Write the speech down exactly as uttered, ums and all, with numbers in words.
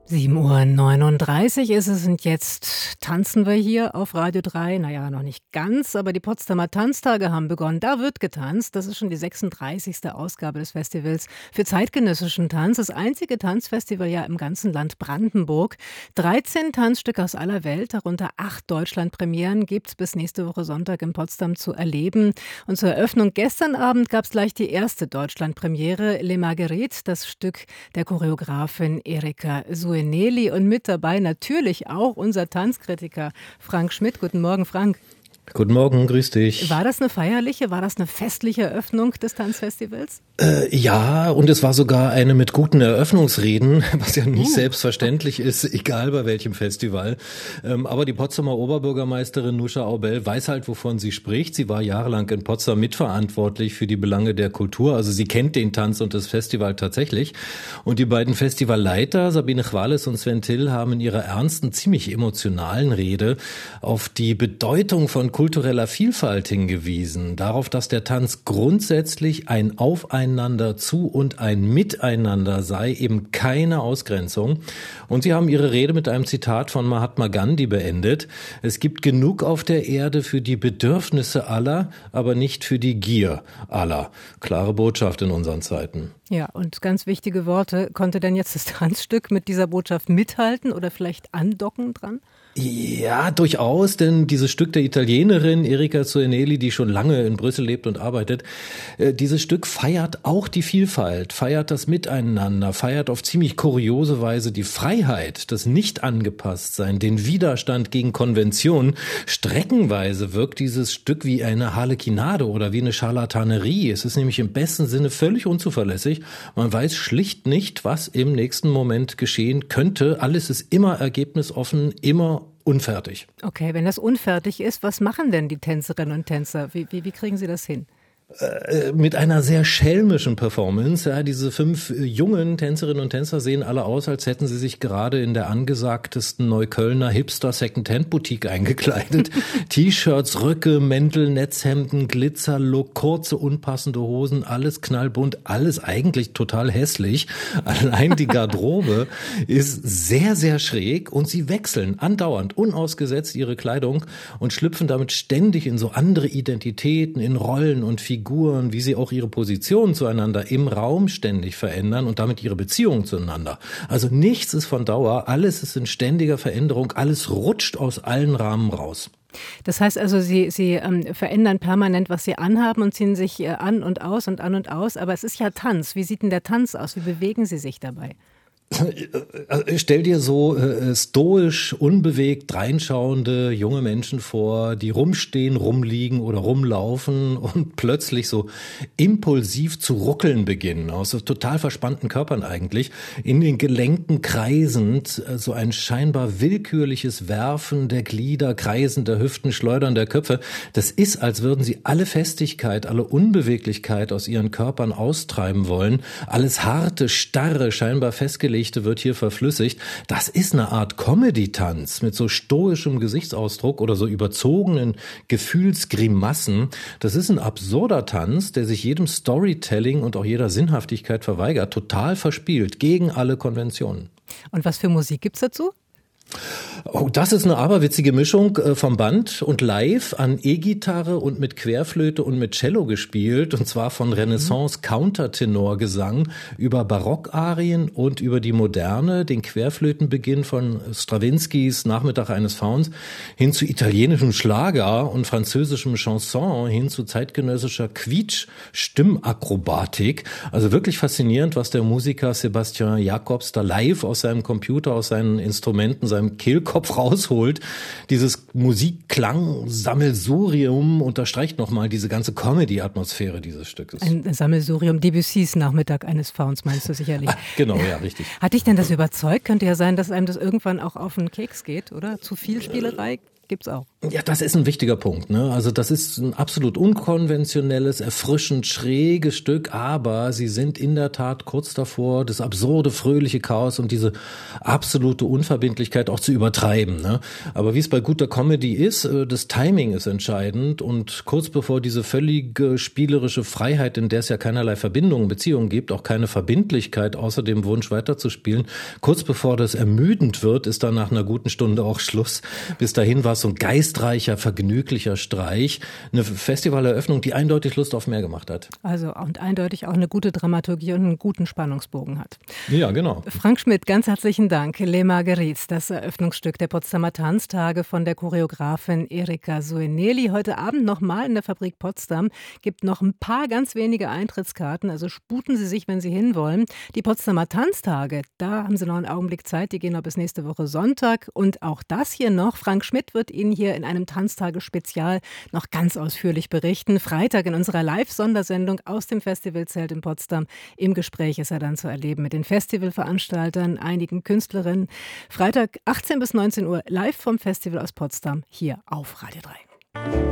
sieben Uhr neununddreißig ist es und jetzt tanzen wir hier auf Radio drei. Naja, noch nicht ganz, aber die Potsdamer Tanztage haben begonnen. Da wird getanzt. Das ist schon die sechsunddreißigste Ausgabe des Festivals für zeitgenössischen Tanz. Das einzige Tanzfestival ja im ganzen Land Brandenburg. dreizehn Tanzstücke aus aller Welt, darunter acht Deutschlandpremieren, gibt es bis nächste Woche Sonntag in Potsdam zu erleben. Und zur Eröffnung gestern Abend gab es gleich die erste Deutschlandpremiere, Les Marguerites, das Stück der Choreografin Erika Sueneli. Und mit dabei natürlich auch unser Tanzkritiker Frank Schmidt. Guten Morgen, Frank. Guten Morgen, grüß dich. War das eine feierliche, war das eine festliche Eröffnung des Tanzfestivals? Äh, ja, und es war sogar eine mit guten Eröffnungsreden, was ja nicht uh. selbstverständlich ist, egal bei welchem Festival. Ähm, aber die Potsdamer Oberbürgermeisterin Nusha Aubel weiß halt, wovon sie spricht. Sie war jahrelang in Potsdam mitverantwortlich für die Belange der Kultur. Also sie kennt den Tanz und das Festival tatsächlich. Und die beiden Festivalleiter, Sabine Chwales und Sven Till, haben in ihrer ernsten, ziemlich emotionalen Rede auf die Bedeutung von kultureller Vielfalt hingewiesen, darauf, dass der Tanz grundsätzlich ein Aufeinander zu und ein Miteinander sei, eben keine Ausgrenzung. Und sie haben ihre Rede mit einem Zitat von Mahatma Gandhi beendet: Es gibt genug auf der Erde für die Bedürfnisse aller, aber nicht für die Gier aller. Klare Botschaft in unseren Zeiten. Ja, und ganz wichtige Worte. Konnte denn jetzt das Tanzstück mit dieser Botschaft mithalten oder vielleicht andocken dran? Ja, durchaus, denn dieses Stück der Italienerin Erika Sueneli, die schon lange in Brüssel lebt und arbeitet, äh, dieses Stück feiert auch die Vielfalt, feiert das Miteinander, feiert auf ziemlich kuriose Weise die Freiheit, das Nicht-Angepasstsein, den Widerstand gegen Konventionen. Streckenweise wirkt dieses Stück wie eine Harlekinade oder wie eine Scharlatanerie. Es ist nämlich im besten Sinne völlig unzuverlässig. Man weiß schlicht nicht, was im nächsten Moment geschehen könnte. Alles ist immer ergebnisoffen, immer unfertig. Okay, wenn das unfertig ist, was machen denn die Tänzerinnen und Tänzer? Wie, wie, wie kriegen sie das hin? Äh, mit einer sehr schelmischen Performance. Ja, diese fünf äh, jungen Tänzerinnen und Tänzer sehen alle aus, als hätten sie sich gerade in der angesagtesten Neuköllner Hipster-Second-Hand-Boutique eingekleidet. T-Shirts, Röcke, Mäntel, Netzhemden, Glitzerlook, kurze, unpassende Hosen, alles knallbunt, alles eigentlich total hässlich. Allein die Garderobe ist sehr, sehr schräg und sie wechseln andauernd, unausgesetzt ihre Kleidung und schlüpfen damit ständig in so andere Identitäten, in Rollen und Figuren. Figuren, wie sie auch ihre Position zueinander im Raum ständig verändern und damit ihre Beziehungen zueinander. Also nichts ist von Dauer, alles ist in ständiger Veränderung, alles rutscht aus allen Rahmen raus. Das heißt also, Sie, Sie ähm, verändern permanent, was Sie anhaben und ziehen sich äh, an und aus und an und aus. Aber es ist ja Tanz. Wie sieht denn der Tanz aus? Wie bewegen Sie sich dabei? Stell dir so äh, stoisch, unbewegt reinschauende junge Menschen vor, die rumstehen, rumliegen oder rumlaufen und plötzlich so impulsiv zu ruckeln beginnen, aus so total verspannten Körpern eigentlich, in den Gelenken kreisend, äh, so ein scheinbar willkürliches Werfen der Glieder, Kreisen der Hüften, Schleudern der Köpfe. Das ist, als würden sie alle Festigkeit, alle Unbeweglichkeit aus ihren Körpern austreiben wollen. Alles harte, starre, scheinbar festgelegt wird hier verflüssigt. Das ist eine Art Comedy-Tanz mit so stoischem Gesichtsausdruck oder so überzogenen Gefühlsgrimassen. Das ist ein absurder Tanz, der sich jedem Storytelling und auch jeder Sinnhaftigkeit verweigert, total verspielt, gegen alle Konventionen. Und was für Musik gibt's dazu? Oh, das ist eine aberwitzige Mischung äh, vom Band und live an E-Gitarre und mit Querflöte und mit Cello gespielt, und zwar von Renaissance-Countertenorgesang über Barockarien und über die Moderne, den Querflötenbeginn von Strawinskys Nachmittag eines Fauns hin zu italienischem Schlager und französischem Chanson, hin zu zeitgenössischer Quietsch-Stimmakrobatik. Also wirklich faszinierend, was der Musiker Sebastian Jacobs da live aus seinem Computer, aus seinen Instrumenten, seinem Kehlkopf rausholt. Dieses Musikklang-Sammelsurium unterstreicht nochmal diese ganze Comedy-Atmosphäre dieses Stückes. Ein Sammelsurium Debussys Nachmittag eines Fauns, meinst du sicherlich? Ah, genau, ja, richtig. Hat dich denn das überzeugt? Könnte ja sein, dass einem das irgendwann auch auf den Keks geht, oder? Zu viel Spielerei gibt's auch. Ja, das ist ein wichtiger Punkt, ne? Also das ist ein absolut unkonventionelles, erfrischend schräges Stück, aber sie sind in der Tat kurz davor, das absurde, fröhliche Chaos und diese absolute Unverbindlichkeit auch zu übertreiben, ne? Aber wie es bei guter Comedy ist, das Timing ist entscheidend und kurz bevor diese völlige spielerische Freiheit, in der es ja keinerlei Verbindungen, Beziehungen gibt, auch keine Verbindlichkeit außer dem Wunsch weiterzuspielen, kurz bevor das ermüdend wird, ist dann nach einer guten Stunde auch Schluss. Bis dahin war es so ein geistreicher, vergnüglicher Streich. Eine Festivaleröffnung, die eindeutig Lust auf mehr gemacht hat. Also und eindeutig auch eine gute Dramaturgie und einen guten Spannungsbogen hat. Ja, genau. Frank Schmidt, ganz herzlichen Dank. Les Marguerites, das Eröffnungsstück der Potsdamer Tanztage von der Choreografin Erika Sueneli. Heute Abend nochmal in der Fabrik Potsdam. Gibt noch ein paar ganz wenige Eintrittskarten, also sputen Sie sich, wenn Sie hinwollen. Die Potsdamer Tanztage, da haben Sie noch einen Augenblick Zeit, die gehen noch bis nächste Woche Sonntag. Und auch das hier noch, Frank Schmidt wird Ihnen hier in einem Tanztage-Spezial noch ganz ausführlich berichten. Freitag in unserer Live-Sondersendung aus dem Festivalzelt in Potsdam. Im Gespräch ist er dann zu erleben mit den Festivalveranstaltern, einigen Künstlerinnen. Freitag achtzehn bis neunzehn Uhr live vom Festival aus Potsdam hier auf Radio drei.